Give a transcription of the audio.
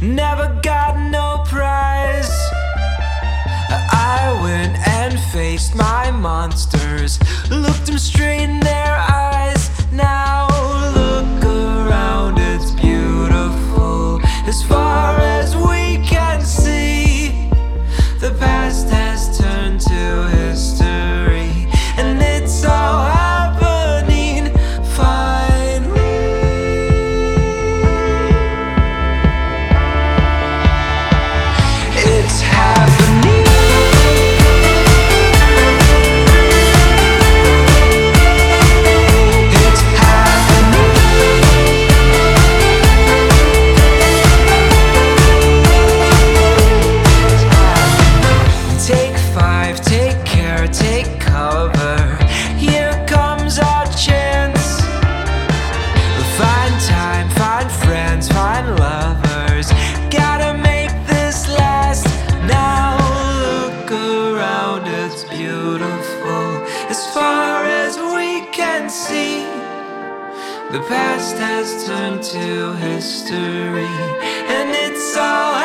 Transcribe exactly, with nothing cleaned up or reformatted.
never got no prize. I went and faced my monsters, looked them straight in their eyes. Now look around, it's beautiful. As far as we can see, the past has turned to history, and it's all happening finally. It's happening. It's happening. Take five, take care, take cover. Here comes our chance. Find time, find friends, find lovers. Gotta make this last. Now look around, it's beautiful. As far as we can see, the past has turned to history, and it's all